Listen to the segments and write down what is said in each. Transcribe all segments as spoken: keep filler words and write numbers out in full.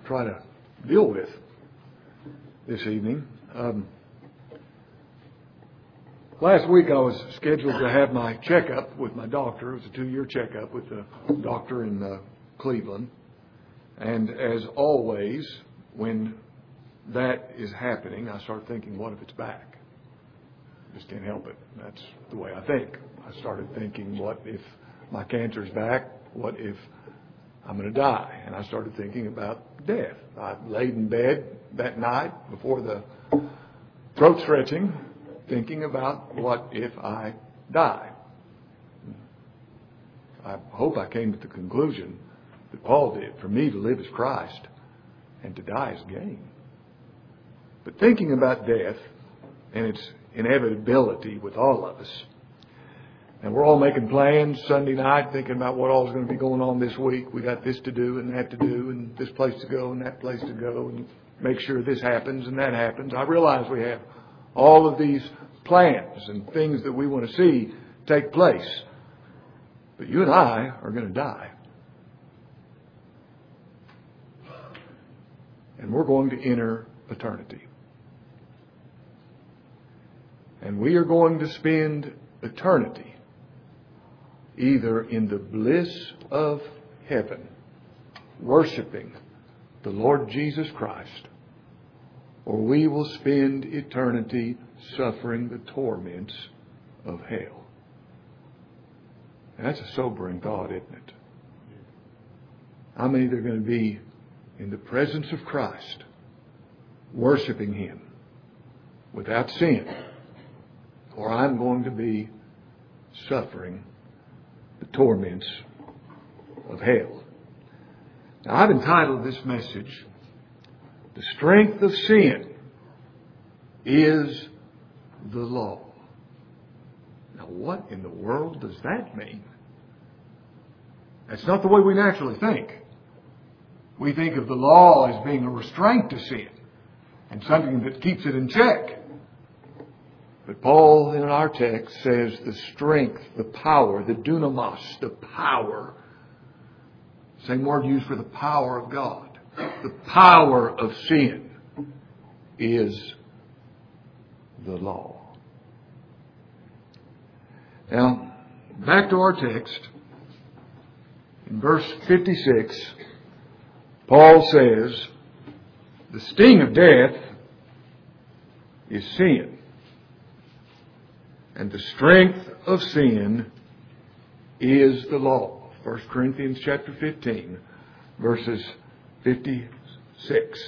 try to deal with this evening. Um, last week I was scheduled to have my checkup with my doctor. It was a two-year checkup with a doctor in uh, Cleveland. And as always, when that is happening, I start thinking, what if it's back? Just can't help it. That's the way I think. I started thinking, what if my cancer's back? What if I'm going to die? And I started thinking about death. I laid in bed that night before the throat stretching, thinking about what if I die. I hope I came to the conclusion that Paul did. For me to live is Christ, and to die is gain. But thinking about death and its inevitability with all of us, and we're all making plans Sunday night, thinking about what all is going to be going on this week. We got this to do and that to do, and this place to go and that place to go, and make sure this happens and that happens. I realize we have all of these plans and things that we want to see take place. But you and I are going to die. And we're going to enter eternity. And we are going to spend eternity either in the bliss of heaven, worshiping the Lord Jesus Christ, or we will spend eternity suffering the torments of hell. And that's a sobering thought, isn't it? I'm either going to be in the presence of Christ, worshiping Him without sin, or I'm going to be suffering the torments of hell. Now, I've entitled this message, "The Strength of Sin is the Law." Now, what in the world does that mean? That's not the way we naturally think. We think of the law as being a restraint to sin and something that keeps it in check. But Paul in our text says the strength, the power, the dunamis, the power. Same word used for the power of God. The power of sin is the law. Now, back to our text. In verse fifty-six, Paul says, the sting of death is sin. And the strength of sin is the law. First Corinthians chapter fifteen, verses fifty-six.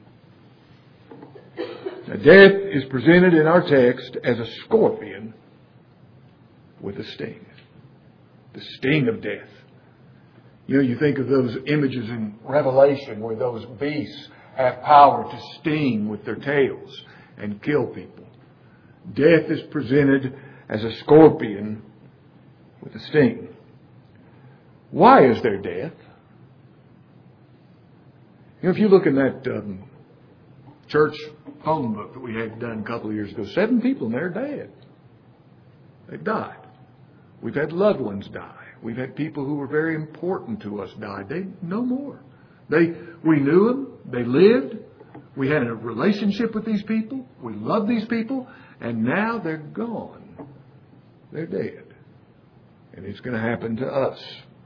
Now, death is presented in our text as a scorpion with a sting. The sting of death. You know, you think of those images in Revelation where those beasts have power to sting with their tails and kill people. Death is presented as a scorpion with a sting. Why is there death? You know, if you look in that um, church phone book that we had done a couple of years ago, seven people in there are dead. They've died. We've had loved ones die. We've had people who were very important to us die. They no more. They we knew them. They lived. We had a relationship with these people. We loved these people. And now they're gone. They're dead. And it's going to happen to us.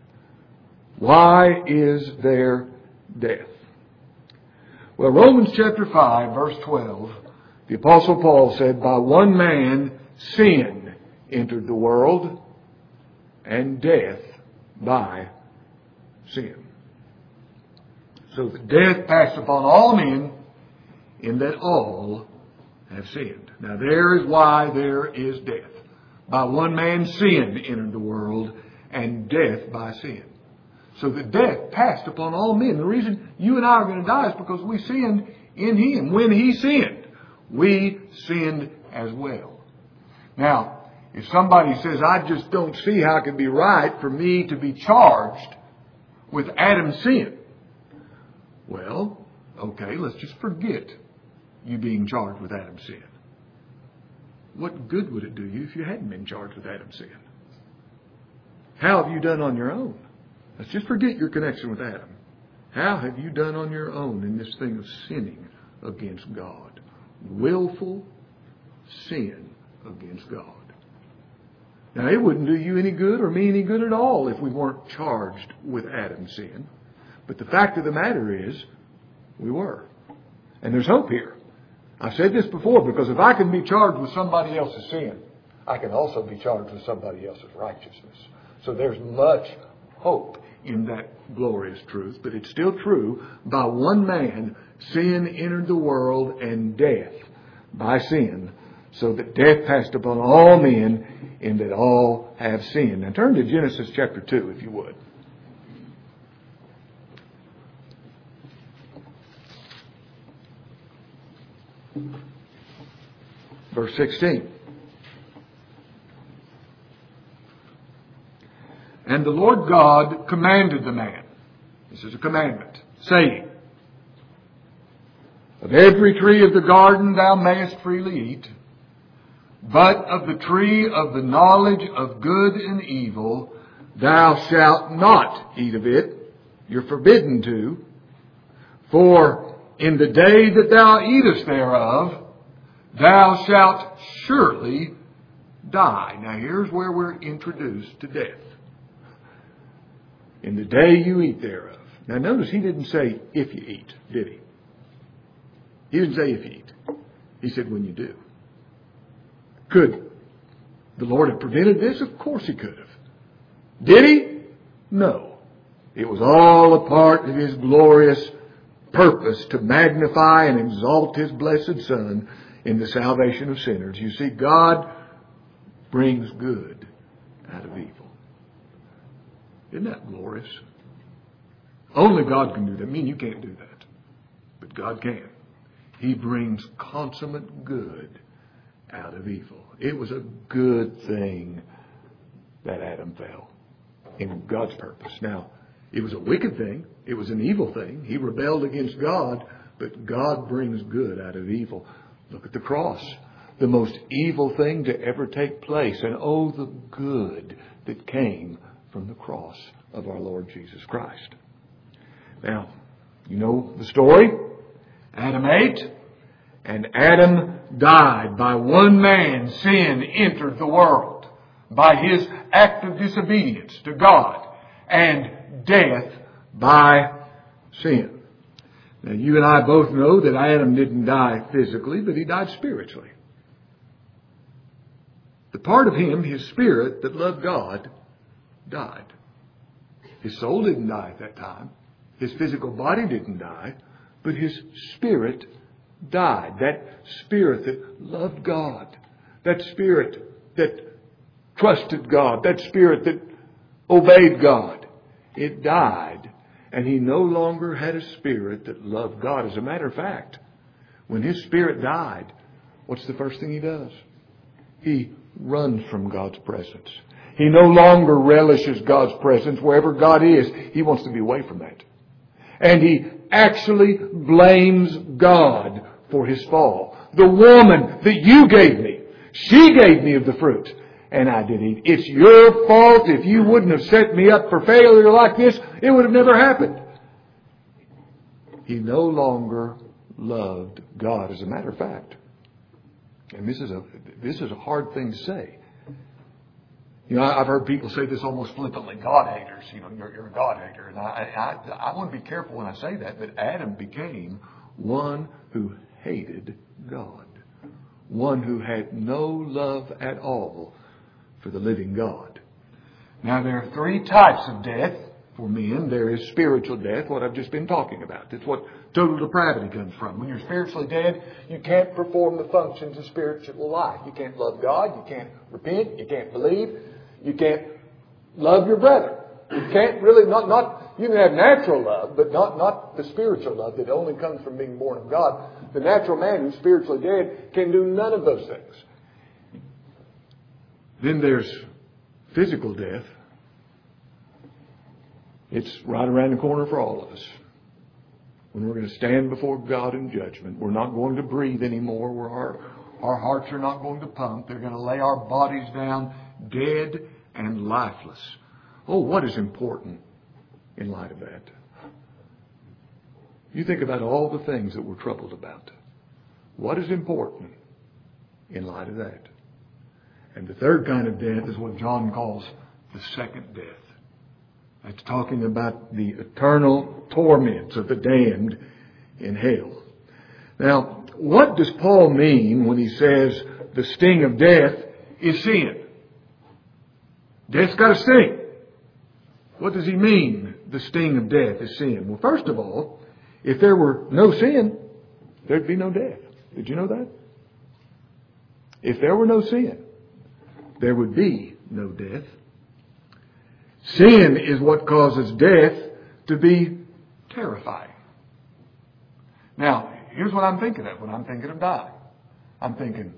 Why is there death? Well, Romans chapter five, verse twelve, the Apostle Paul said, by one man sin entered the world, and death by sin. So the death passed upon all men, in that all have sinned. Now there is why there is death. By one man sin entered the world, and death by sin. So the death passed upon all men. The reason you and I are going to die is because we sinned in Him. When He sinned, we sinned as well. Now, if somebody says, I just don't see how it can be right for me to be charged with Adam's sin. Well, okay, let's just forget you being charged with Adam's sin. What good would it do you if you hadn't been charged with Adam's sin? How have you done on your own? Let's just forget your connection with Adam. How have you done on your own in this thing of sinning against God? Willful sin against God. Now, it wouldn't do you any good or me any good at all if we weren't charged with Adam's sin. But the fact of the matter is, we were. And there's hope here. I've said this before, because if I can be charged with somebody else's sin, I can also be charged with somebody else's righteousness. So there's much hope in that glorious truth. But it's still true. By one man, sin entered the world, and death by sin, so that death passed upon all men, in that all have sinned. Now turn to Genesis chapter two, if you would. Verse sixteen. And the Lord God commanded the man, this is a commandment, saying, of every tree of the garden thou mayest freely eat, but of the tree of the knowledge of good and evil thou shalt not eat of it. You're forbidden to. For in the day that thou eatest thereof, thou shalt surely die. Now here's where we're introduced to death. In the day you eat thereof. Now notice he didn't say if you eat, did he? He didn't say if you eat. He said when you do. Could the Lord have prevented this? Of course He could have. Did He? No. It was all a part of His glorious purpose to magnify and exalt His blessed Son in the salvation of sinners. You see, God brings good out of evil. Isn't that glorious? Only God can do that. I mean, you can't do that. But God can. He brings consummate good out of evil. It was a good thing that Adam fell in God's purpose. Now, it was a wicked thing. It was an evil thing. He rebelled against God, but God brings good out of evil. Look at the cross. The most evil thing to ever take place. And oh, the good that came from the cross of our Lord Jesus Christ. Now, you know the story. Adam ate, and Adam died. By one man, sin entered the world by his act of disobedience to God, and death by sin. Now, you and I both know that Adam didn't die physically, but he died spiritually. The part of him, his spirit, that loved God, died. His soul didn't die at that time. His physical body didn't die, but his spirit died. That spirit that loved God, that spirit that trusted God, that spirit that obeyed God, it died. And he no longer had a spirit that loved God. As a matter of fact, when his spirit died, what's the first thing he does? He runs from God's presence. He no longer relishes God's presence. Wherever God is, he wants to be away from that. And he actually blames God for his fall. The woman that you gave me, she gave me of the fruit, and I didn't eat. It's your fault. If you wouldn't have set me up for failure like this, it would have never happened. He no longer loved God, as a matter of fact. And this is a this is a hard thing to say. You know, I've heard people say this almost flippantly, God haters. You know, you're, you're a God hater. And I, I, I want to be careful when I say that, that Adam became one who hated God. One who had no love at all for the living God. Now, there are three types of death for men. There is spiritual death, what I've just been talking about. That's what total depravity comes from. When you're spiritually dead, you can't perform the functions of spiritual life. You can't love God. You can't repent. You can't believe. You can't love your brother. You can't really, not, not, you can have natural love, but not, not the spiritual love that only comes from being born of God. The natural man who's spiritually dead can do none of those things. Then there's physical death. It's right around the corner for all of us. When we're going to stand before God in judgment, we're not going to breathe anymore. We're, our, our hearts are not going to pump. They're going to lay our bodies down dead and lifeless. Oh, what is important in light of that? You think about all the things that we're troubled about. What is important in light of that? And the third kind of death is what John calls the second death. That's talking about the eternal torments of the damned in hell. Now, what does Paul mean when he says the sting of death is sin? Death's got a sting. What does he mean, the sting of death is sin? Well, first of all, if there were no sin, there'd be no death. Did you know that? If there were no sin, there would be no death. Sin is what causes death to be terrifying. Now, here's what I'm thinking of when I'm thinking of dying. I'm thinking,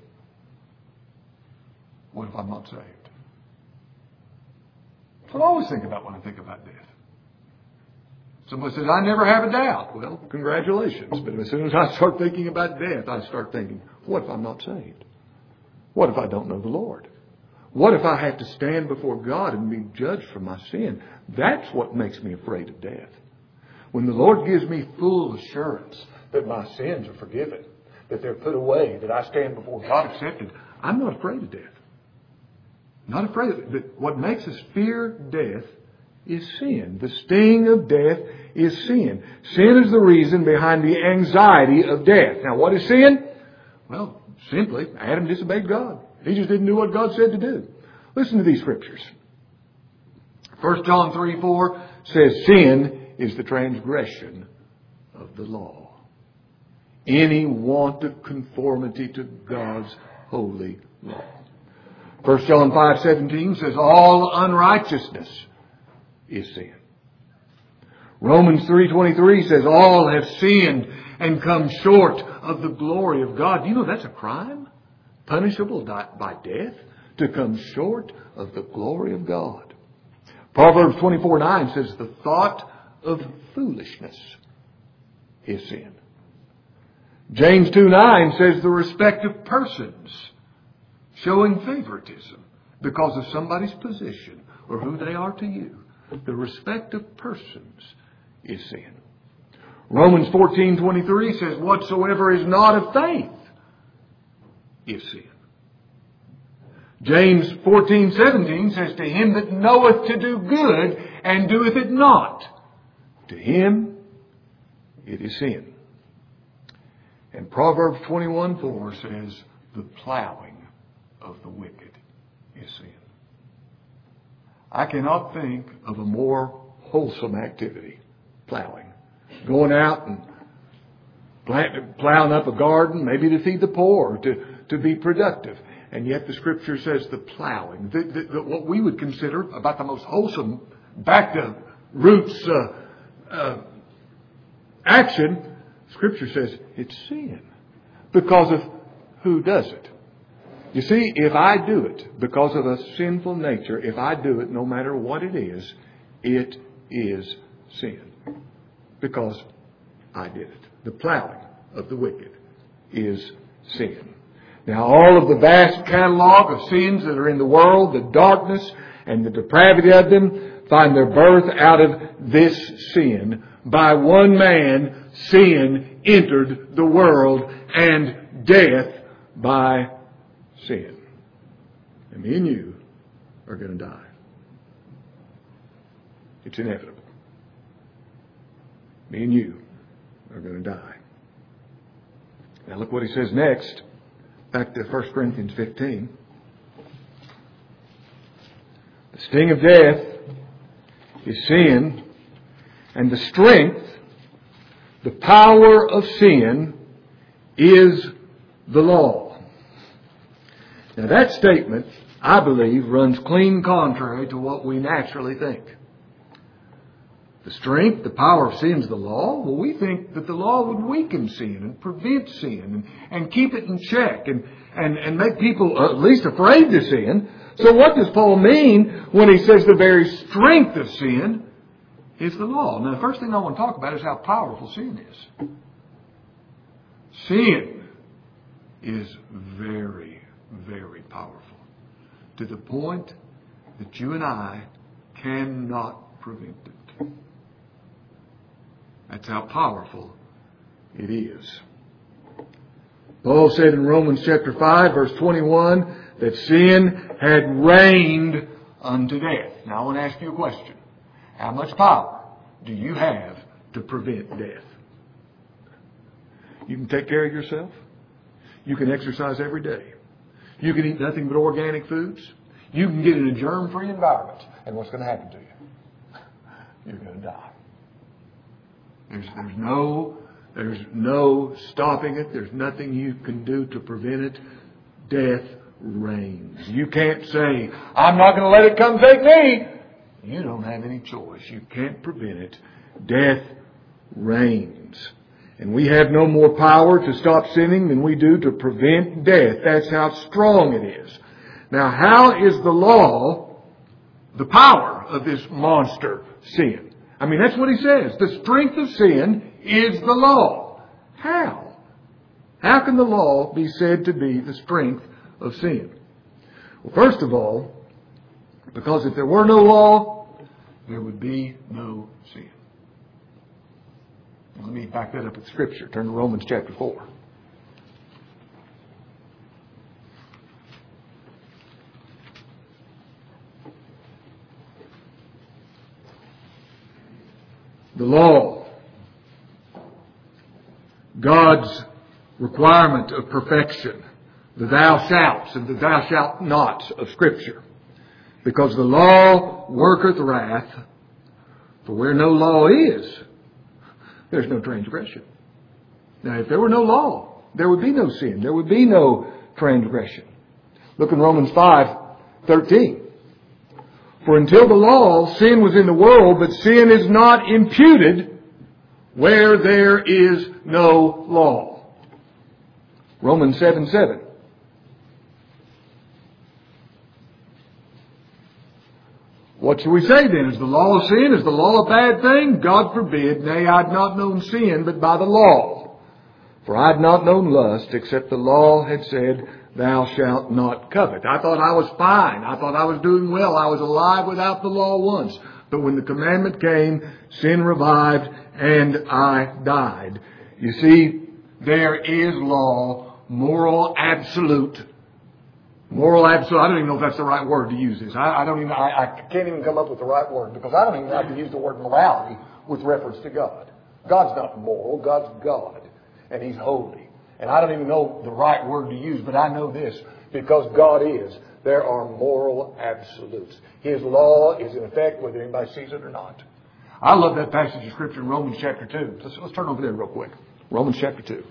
what if I'm not saved? That's what I always think about when I think about death. Somebody says, I never have a doubt. Well, congratulations. But as soon as I start thinking about death, I start thinking, what if I'm not saved? What if I don't know the Lord? What if I have to stand before God and be judged for my sin? That's what makes me afraid of death. When the Lord gives me full assurance that my sins are forgiven, that they're put away, that I stand before God accepted, I'm not afraid of death. Not afraid of it. But what makes us fear death is sin. The sting of death is sin. Sin is the reason behind the anxiety of death. Now, what is sin? Well, simply, Adam disobeyed God. He just didn't do what God said to do. Listen to these scriptures. First John three four says, sin is the transgression of the law. Any want of conformity to God's holy law. First John five seventeen says, all unrighteousness is sin. Romans three twenty-three says, all have sinned and come short of the glory of God. Do you know that's a crime? Punishable by death, to come short of the glory of God. Proverbs twenty-four nine says, the thought of foolishness is sin. James two nine says, the respect of persons, showing favoritism because of somebody's position or who they are to you. The respect of persons is sin. Romans fourteen twenty-three says, whatsoever is not of faith is sin. James fourteen seventeen says, to him that knoweth to do good and doeth it not, to him it is sin. And Proverbs twenty-one four says, the plowing of the wicked is sin. I cannot think of a more wholesome activity, plowing. Going out and plant, plowing up a garden, maybe to feed the poor, to, to be productive. And yet the Scripture says the plowing, the, the, the, what we would consider about the most wholesome, back to roots uh, uh, action, Scripture says it's sin. Because of who does it. You see, if I do it because of a sinful nature, if I do it no matter what it is, it is sin. Because I did it. The plowing of the wicked is sin. Now, all of the vast catalog of sins that are in the world, the darkness and the depravity of them, find their birth out of this sin. By one man, sin entered the world, and death by sin. And me and you are going to die. It's inevitable. Me and you are going to die. Now look what he says next. Back to First Corinthians fifteen. The sting of death is sin, and the strength, the power of sin is the law. Now that statement, I believe, runs clean contrary to what we naturally think. The strength, the power of sin is the law. Well, we think that the law would weaken sin and prevent sin and, and keep it in check and, and, and make people at least afraid to sin. So what does Paul mean when he says the very strength of sin is the law? Now, the first thing I want to talk about is how powerful sin is. Sin is very, very powerful to the point that you and I cannot prevent it. That's how powerful it is. Paul said in Romans chapter five, verse twenty-one, that sin had reigned unto death. Now I want to ask you a question. How much power do you have to prevent death? You can take care of yourself. You can exercise every day. You can eat nothing but organic foods. You can get in a germ-free environment. And what's going to happen to you? You're going to die. There's, there's no, there's no stopping it. There's nothing you can do to prevent it. Death reigns. You can't say, I'm not going to let it come take me. You don't have any choice. You can't prevent it. Death reigns. And we have no more power to stop sinning than we do to prevent death. That's how strong it is. Now, how is the law the power of this monster sin? I mean, that's what he says. The strength of sin is the law. How? How can the law be said to be the strength of sin? Well, first of all, because if there were no law, there would be no sin. Let me back that up with Scripture. Turn to Romans chapter four. The law, God's requirement of perfection, the thou shalt and the thou shalt nots of Scripture. Because the law worketh wrath, for where no law is, there's no transgression. Now, if there were no law, there would be no sin. There would be no transgression. Look in Romans five thirteen. For until the law, sin was in the world, but sin is not imputed where there is no law. Romans seven seven. What shall we say then? Is the law of sin? Is the law a bad thing? God forbid. Nay, I had not known sin but by the law. For I had not known lust except the law had said, thou shalt not covet. I thought I was fine. I thought I was doing well. I was alive without the law once. But when the commandment came, sin revived and I died. You see, there is law, moral absolute. Moral absolute. I don't even know if that's the right word to use this. I, I don't even. I, I can't even come up with the right word because I don't even like to use the word morality with reference to God. God's not moral. God's God, and He's holy. And I don't even know the right word to use, but I know this: because God is, there are moral absolutes. His law is in effect whether anybody sees it or not. I love that passage of Scripture in Romans chapter two. Let's, let's turn over there real quick. Romans chapter two.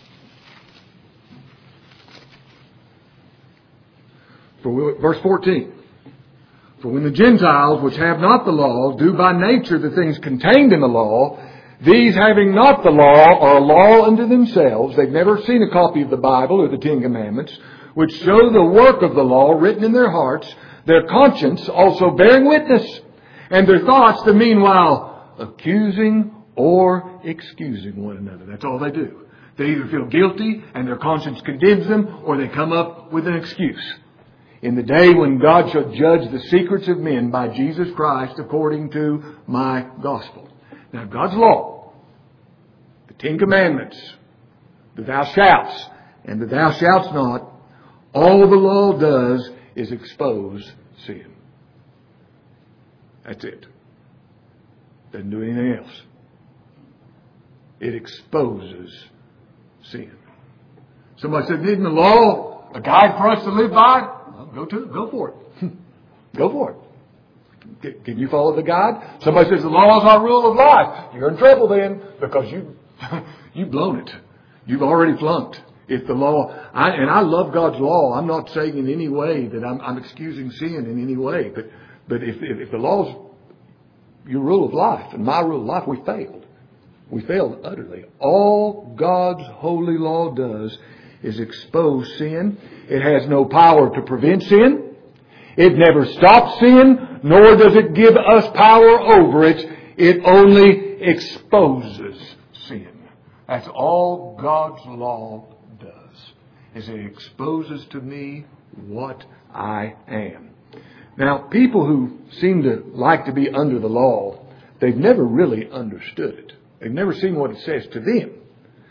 For, verse fourteen. For when the Gentiles, which have not the law, do by nature the things contained in the law, these having not the law are a law unto themselves. They've never seen a copy of the Bible or the Ten Commandments, which show the work of the law written in their hearts, their conscience also bearing witness, and their thoughts the meanwhile accusing or excusing one another. That's all they do. They either feel guilty and their conscience condemns them, or they come up with an excuse. In the day when God shall judge the secrets of men by Jesus Christ according to my gospel. Now, God's law, the Ten Commandments, the thou shalt and the thou shalt not, all the law does is expose sin. That's it. Doesn't do anything else. It exposes sin. Somebody said, isn't the law a guide for us to live by? Well, go to it. Go for it. Go for it. Can you follow the guide? Somebody says the law is our rule of life. You're in trouble then because you, you've blown it. You've already flunked. If the law, I, and I love God's law. I'm not saying in any way that I'm, I'm excusing sin in any way. But, but if, if, if the law's your rule of life and my rule of life, we failed. We failed utterly. All God's holy law does is expose sin. It has no power to prevent sin. It never stops sin, nor does it give us power over it. It only exposes sin. That's all God's law does, is it exposes to me what I am. Now, people who seem to like to be under the law, they've never really understood it. They've never seen what it says to them.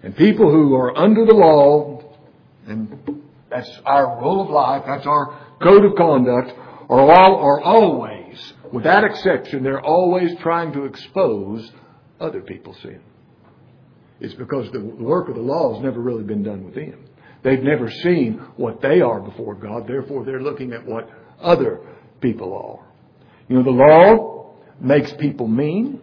And people who are under the law, and that's our rule of life, that's our code of conduct, are all are always, without exception, they're always trying to expose other people's sin. It's because the work of the law has never really been done with them. They've never seen what they are before God. Therefore, they're looking at what other people are. You know, the law makes people mean.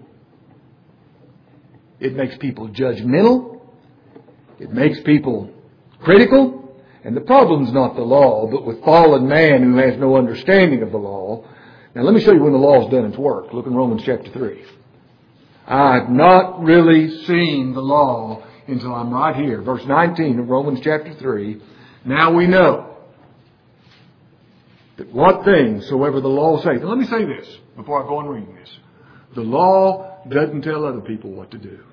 It makes people judgmental. It makes people critical. And the problem's not the law, but with fallen man who has no understanding of the law. Now, let me show you when the law's done its work. Look in Romans chapter three. I've not really seen the law until I'm right here. Verse nineteen of Romans chapter three. Now we know that what things soever the law saith. Now let me say this before I go on reading this. The law doesn't tell other people what to do.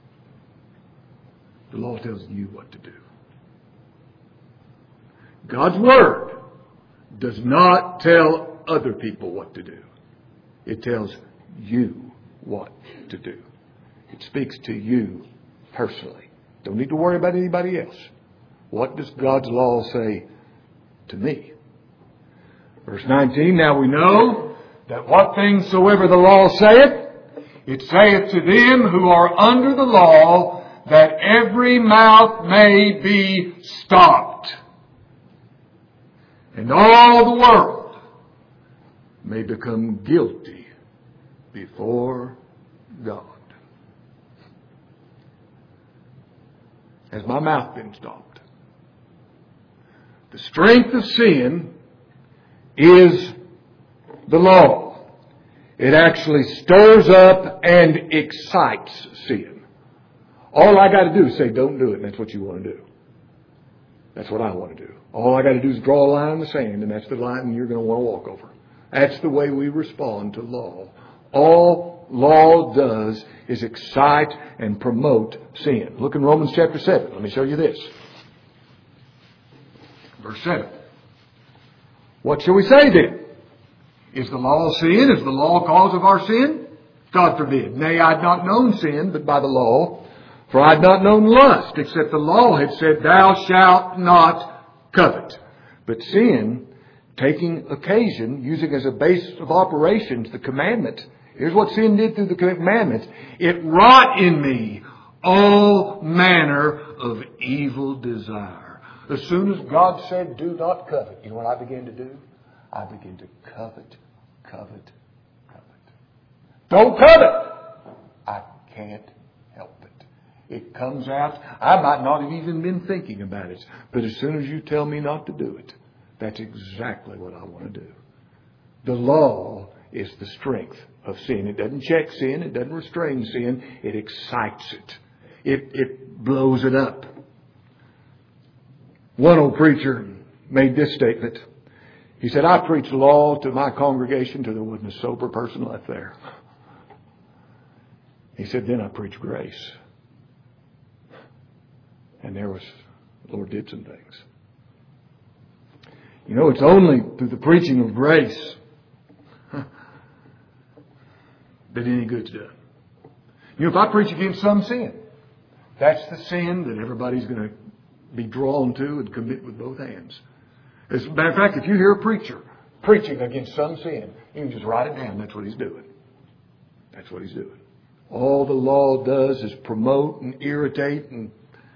The law tells you what to do. God's Word does not tell other people what to do. It tells you what to do. It speaks to you personally. Don't need to worry about anybody else. What does God's law say to me? Verse nineteen, now we know that what things soever the law saith, it saith to them who are under the law, that every mouth may be stopped, and all the world may become guilty before God. Has my mouth been stopped? The strength of sin is the law. It actually stirs up and excites sin. All I got to do is say, don't do it, and that's what you want to do. That's what I want to do. All I got to do is draw a line in the sand, and that's the line you're going to want to walk over. That's the way we respond to law. All law does is excite and promote sin. Look in Romans chapter seven. Let me show you this. Verse seven. What shall we say then? Is the law sin? Is the law cause of our sin? God forbid. Nay, I had not known sin, but by the law. For I had not known lust, except the law had said, thou shalt not covet. But sin, taking occasion, using as a base of operations the commandment. Here's what sin did through the commandments. It wrought in me all manner of evil desire. As soon as God said, do not covet, you know what I began to do? I began to covet, covet, covet. Don't covet! I can't help it. It comes out. I might not have even been thinking about it. But as soon as you tell me not to do it, that's exactly what I want to do. The law is the strength of sin. It doesn't check sin. It doesn't restrain sin. It excites it. It, it blows it up. One old preacher made this statement. He said, I preached law to my congregation till there wasn't a sober person left there. He said, then I preached grace. And there was, the Lord did some things. You know, it's only through the preaching of grace that any good's done. You know, if I preach against some sin, that's the sin that everybody's going to be drawn to and commit with both hands. As a matter of fact, if you hear a preacher preaching against some sin, you can just write it down. That's what he's doing. That's what he's doing. All the law does is promote and irritate and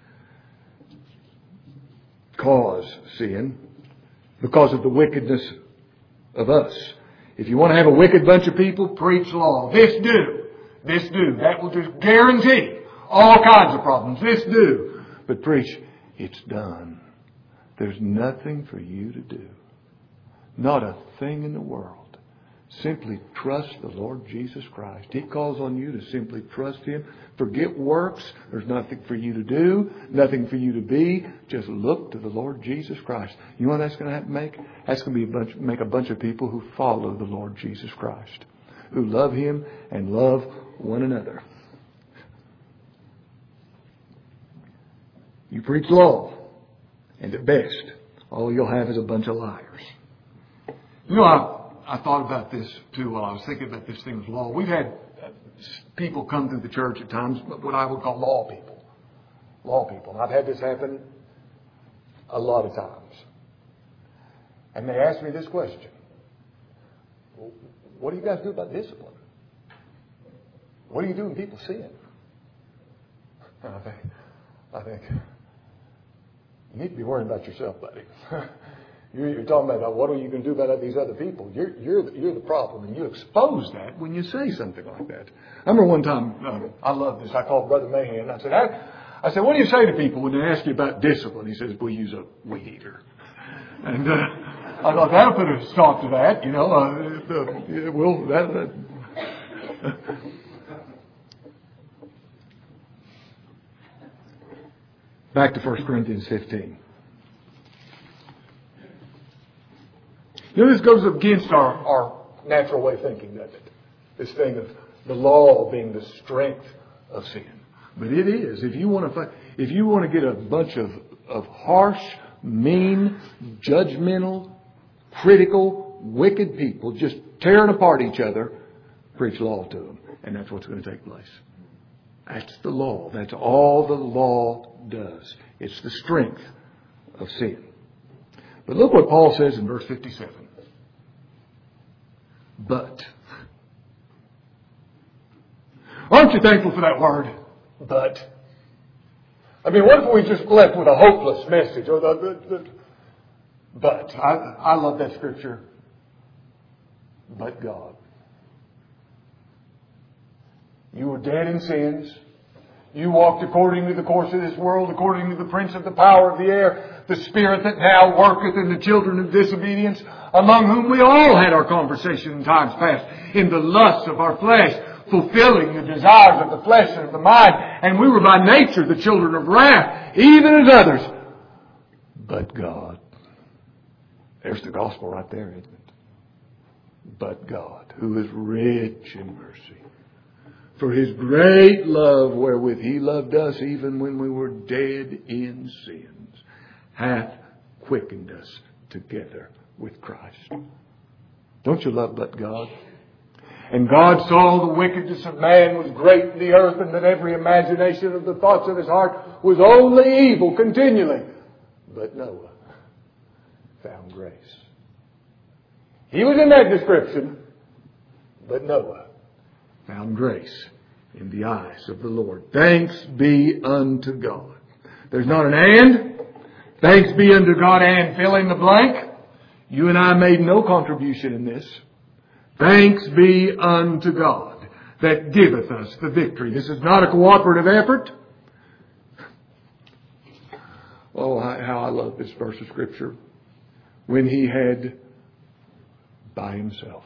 cause sin because of the wickedness of us. If you want to have a wicked bunch of people, preach law. This do. This do. That will just guarantee all kinds of problems. This do. But preach, it's done. There's nothing for you to do. Not a thing in the world. Simply trust the Lord Jesus Christ. He calls on you to simply trust Him. Forget works. There's nothing for you to do. Nothing for you to be. Just look to the Lord Jesus Christ. You know what that's going to have to make? That's going to be a bunch, make a bunch of people who follow the Lord Jesus Christ. Who love Him and love one another. You preach law. And at best, all you'll have is a bunch of liars. You know, I, I thought about this too while I was thinking about this thing with law. We've had people come through the church at times, what I would call law people. law people. And I've had this happen a lot of times. And they ask me this question. What do you guys do about discipline? What do you do when people sin? And I think, I think, you need to be worrying about yourself, buddy. you're, you're talking about what are you going to do about these other people? You're, you're, the, you're the problem, and you expose that when you say something like that. I remember one time, um, I love this, I called Brother Mahan. I said, I, I said, what do you say to people when they ask you about discipline? He says, we use a weed eater. And uh, I thought, that'll put a stop to that, you know. Uh, the, we'll, that, that. Back to First Corinthians fifteen. You know, this goes against our, our natural way of thinking, doesn't it? This thing of the law being the strength of sin. But it is. If you want to find, if you want to get a bunch of, of harsh, mean, judgmental, critical, wicked people just tearing apart each other, preach law to them. And that's what's going to take place. That's the law. That's all the law does. It's the strength of sin. But look what Paul says in verse fifty-seven. But. Aren't you thankful for that word? But. I mean, what if we just left with a hopeless message? Or the, the, the, but. I, I love that scripture. But God. You were dead in sins. You walked according to the course of this world, according to the prince of the power of the air, the spirit that now worketh in the children of disobedience, among whom we all had our conversation in times past, in the lusts of our flesh, fulfilling the desires of the flesh and of the mind. And we were by nature the children of wrath, even as others. But God. There's the gospel right there, isn't it? But God, who is rich in mercy, for His great love wherewith He loved us even when we were dead in sins, hath quickened us together with Christ. Don't you love but God? And God saw the wickedness of man was great in the earth, and that every imagination of the thoughts of his heart was only evil continually. But Noah found grace. He was in that description, but Noah found grace in the eyes of the Lord. Thanks be unto God. There's not an and. Thanks be unto God and fill in the blank. You and I made no contribution in this. Thanks be unto God that giveth us the victory. This is not a cooperative effort. Oh, how I love this verse of Scripture. When He had by Himself.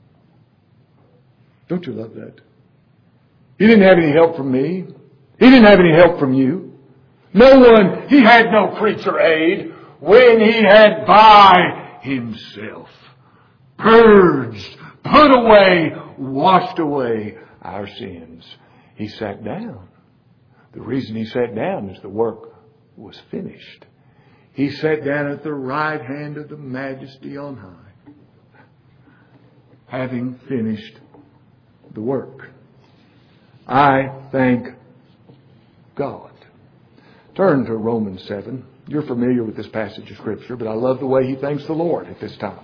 Don't you love that? He didn't have any help from me. He didn't have any help from you. No one, He had no creature aid. When He had by Himself purged, put away, washed away our sins, He sat down. The reason He sat down is the work was finished. He sat down at the right hand of the Majesty on high, having finished the work. I thank God. Turn to Romans seven. You're familiar with this passage of Scripture, but I love the way he thanks the Lord at this time.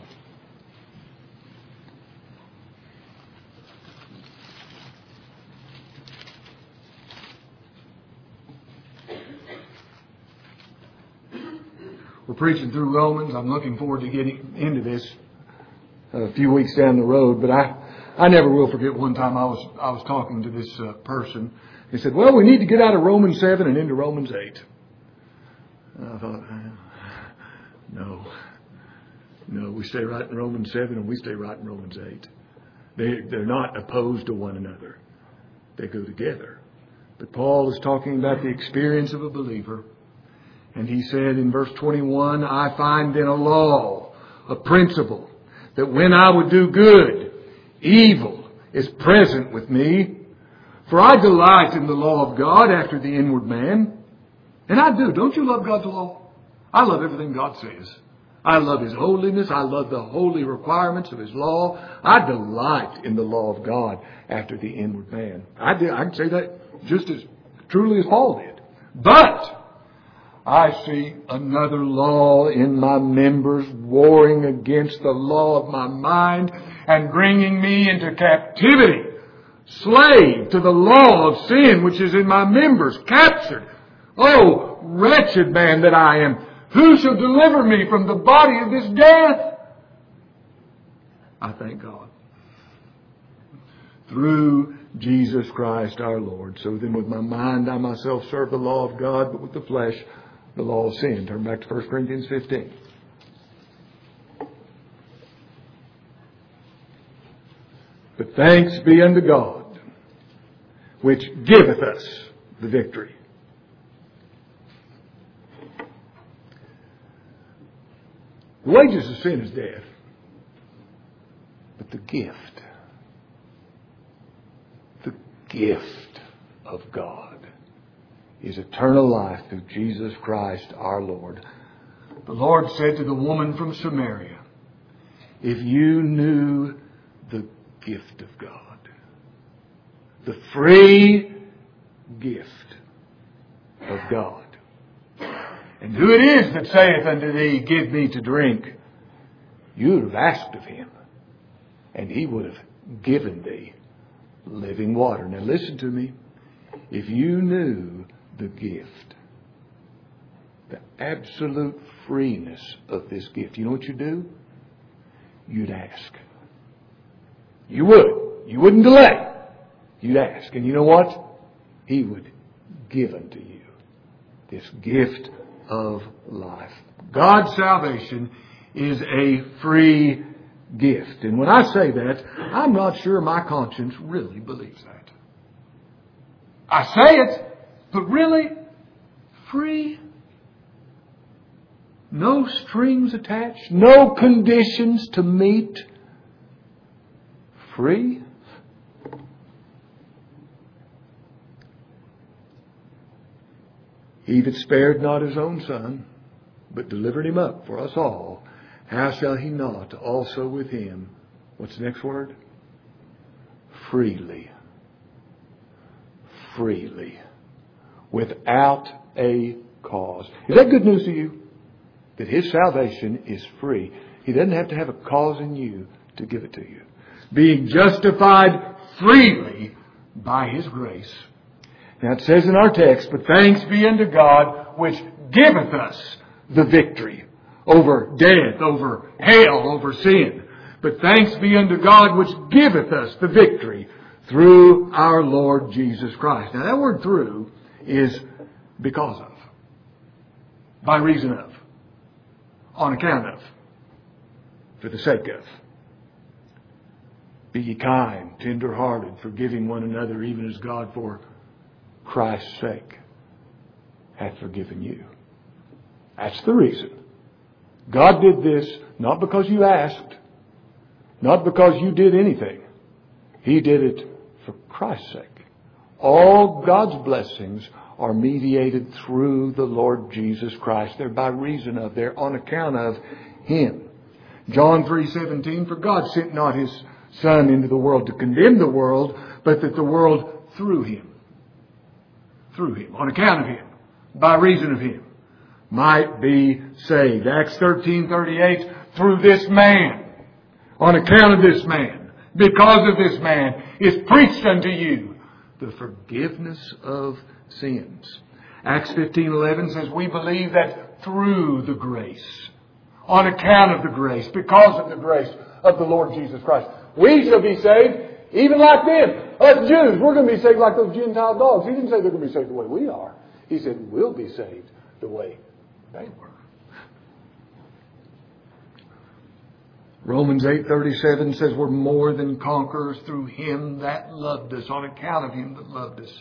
We're preaching through Romans. I'm looking forward to getting into this a few weeks down the road, but I I never will forget one time I was I was talking to this uh, person. He said, well, we need to get out of Romans seven and into Romans eight. And I thought, no, no, we stay right in Romans seven and we stay right in Romans eight. They, they're not opposed to one another. They go together. But Paul is talking about the experience of a believer. And he said in verse twenty-one, I find in a law, a principle, that when I would do good, evil is present with me. For I delight in the law of God after the inward man. And I do. Don't you love God's law? I love everything God says. I love His holiness. I love the holy requirements of His law. I delight in the law of God after the inward man. I, did, I can say that just as truly as Paul did. But I see another law in my members, warring against the law of my mind and bringing me into captivity, slave to the law of sin which is in my members, captured. Oh, wretched man that I am! Who shall deliver me from the body of this death? I thank God through Jesus Christ our Lord. So then with my mind I myself serve the law of God, but with the flesh the law of sin. Turn back to First Corinthians fifteen. But thanks be unto God, which giveth us the victory. The wages of sin is death. But the gift, the gift of God is eternal life through Jesus Christ our Lord. The Lord said to the woman from Samaria, if you knew the gift of God, the free gift of God, and who it is that saith unto thee, give me to drink, you would have asked of him, and he would have given thee living water. Now listen to me. If you knew the gift, the absolute freeness of this gift, you know what you'd do? You'd ask. You would. You wouldn't delay. You'd ask. And you know what? He would give unto you this gift of life. God's salvation is a free gift. And when I say that, I'm not sure my conscience really believes that. I say it, but really, free. No strings attached. No conditions to meet. Free. He that spared not his own Son, but delivered him up for us all, how shall he not also with him, what's the next word? Freely. Freely. Without a cause. Is that good news to you? That his salvation is free. He doesn't have to have a cause in you to give it to you. Being justified freely by his grace. Now it says in our text, but thanks be unto God which giveth us the victory over death, over hell, over sin. But thanks be unto God which giveth us the victory through our Lord Jesus Christ. Now that word through is because of, by reason of, on account of, for the sake of. Be ye kind, tender-hearted, forgiving one another, even as God for Christ's sake hath forgiven you. That's the reason. God did this not because you asked, not because you did anything. He did it for Christ's sake. All God's blessings are mediated through the Lord Jesus Christ. They're by reason of, they're on account of Him. John three seventeen, for God sent not His Son into the world to condemn the world, but that the world through Him, through Him, on account of Him, by reason of Him, might be saved. Acts thirteen thirty-eight, through this man, on account of this man, because of this man, is preached unto you the forgiveness of sins. Acts fifteen eleven says, we believe that through the grace, on account of the grace, because of the grace of the Lord Jesus Christ, we shall be saved even like them. Us Jews, we're going to be saved like those Gentile dogs. He didn't say they're going to be saved the way we are. He said we'll be saved the way they were. Romans eight thirty-seven says we're more than conquerors through Him that loved us, on account of Him that loved us.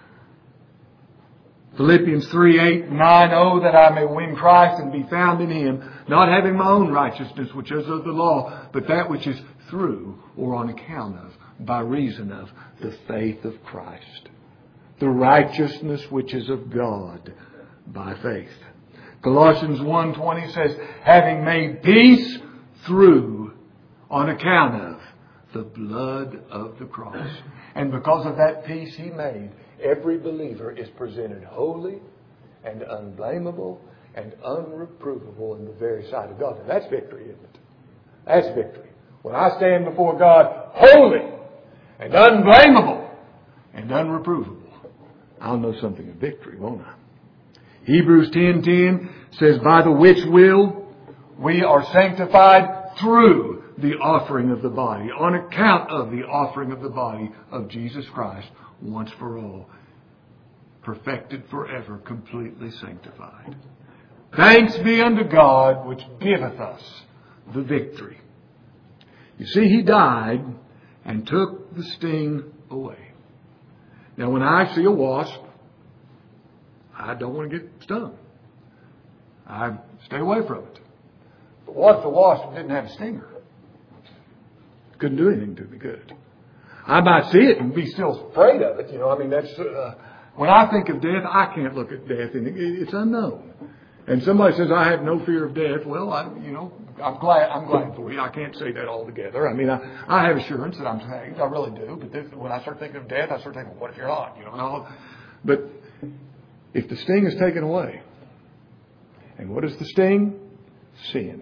Philippians three eight nine, oh, that I may win Christ and be found in Him, not having my own righteousness, which is of the law, but that which is through or on account of, by reason of, the faith of Christ. The righteousness which is of God by faith. Colossians one twenty says, having made peace through, on account of, the blood of the cross. And because of that peace He made, every believer is presented holy, and unblameable and unreprovable in the very sight of God. And that's victory, isn't it? That's victory. When I stand before God holy and unblameable and unreprovable, I'll know something of victory, won't I? Hebrews ten ten says, by the which will we are sanctified through the offering of the body, on account of the offering of the body of Jesus Christ once for all, perfected forever, completely sanctified. Thanks be unto God which giveth us the victory. You see, He died and took the sting away. Now, when I see a wasp, I don't want to get stung. I stay away from it. But what if the wasp didn't have a stinger? Couldn't do anything to me good. I might see it and be still afraid of it. You know, I mean, that's uh, when I think of death, I can't look at death, and it's unknown. And somebody says, I have no fear of death. Well, I, you know, I'm glad. I'm glad for you. I can't say that altogether. I mean, I, I have assurance that I'm saved. I really do. But this, when I start thinking of death, I start thinking, well, what if you're not? You know, and all. But if the sting is taken away, and what is the sting? Sin.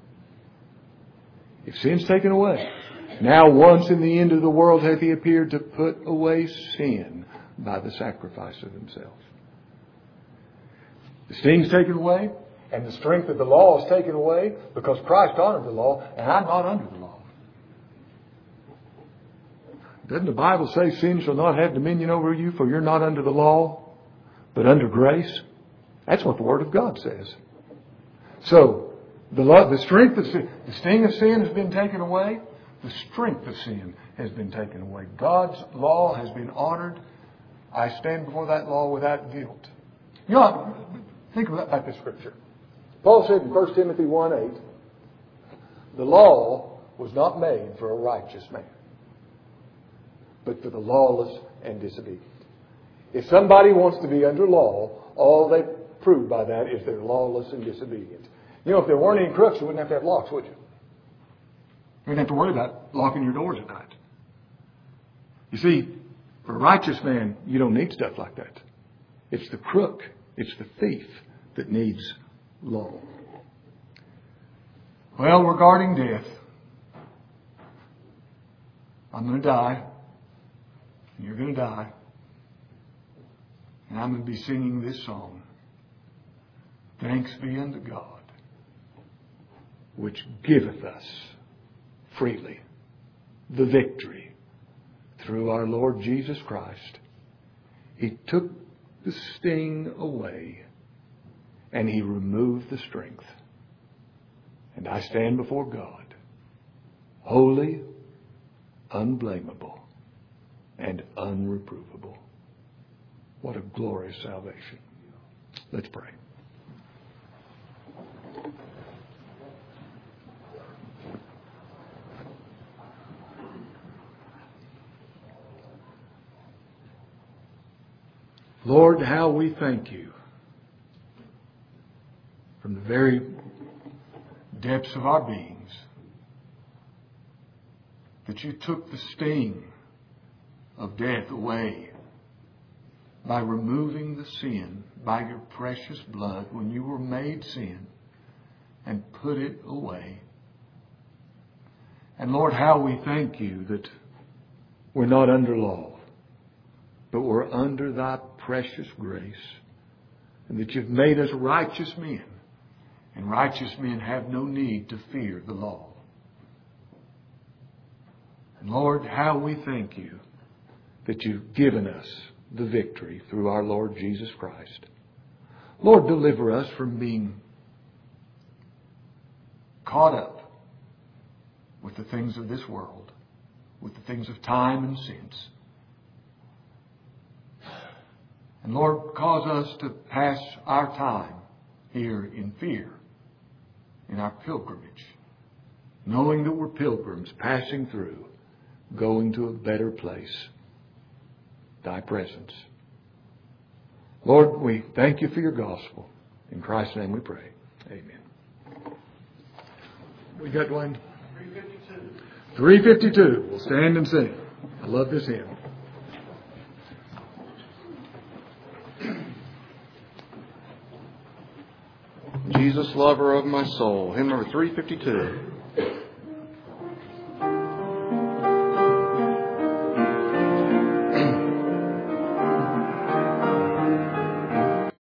If sin's taken away, now once in the end of the world hath He appeared to put away sin by the sacrifice of Himself. The sting's taken away, and the strength of the law is taken away because Christ honored the law, and I'm not under the law. Doesn't the Bible say sin shall not have dominion over you, for you're not under the law, but under grace? That's what the Word of God says. So, the, law, the strength of sin, the sting of sin has been taken away. The strength of sin has been taken away. God's law has been honored. I stand before that law without guilt. You know, think about this scripture. Paul said in First Timothy one eight, the law was not made for a righteous man, but for the lawless and disobedient. If somebody wants to be under law, all they prove by that is they're lawless and disobedient. You know, if there weren't any crooks, you wouldn't have to have locks, would you? You wouldn't have to worry about locking your doors at night. You see, for a righteous man, you don't need stuff like that. It's the crook, it's the thief that needs law. Well, regarding death, I'm going to die, and you're going to die, and I'm going to be singing this song. Thanks be unto God, which giveth us freely the victory through our Lord Jesus Christ. He took the sting away, and He removed the strength. And I stand before God, holy, unblameable, and unreprovable. What a glorious salvation. Let's pray. Lord, how we thank You from the very depths of our beings that You took the sting of death away by removing the sin by Your precious blood when You were made sin and put it away. And Lord, how we thank You that we're not under law, but we're under Thy precious grace, and that You've made us righteous men, and righteous men have no need to fear the law. And Lord, how we thank You that You've given us the victory through our Lord Jesus Christ. Lord, deliver us from being caught up with the things of this world, with the things of time and sense. And Lord, cause us to pass our time here in fear, in our pilgrimage, knowing that we're pilgrims passing through, going to a better place, Thy presence. Lord, we thank You for Your gospel. In Christ's name we pray. Amen. We got one? three fifty-two. three fifty-two. We'll stand and sing. I love this hymn. Jesus, lover of my soul. Hymn number three fifty-two.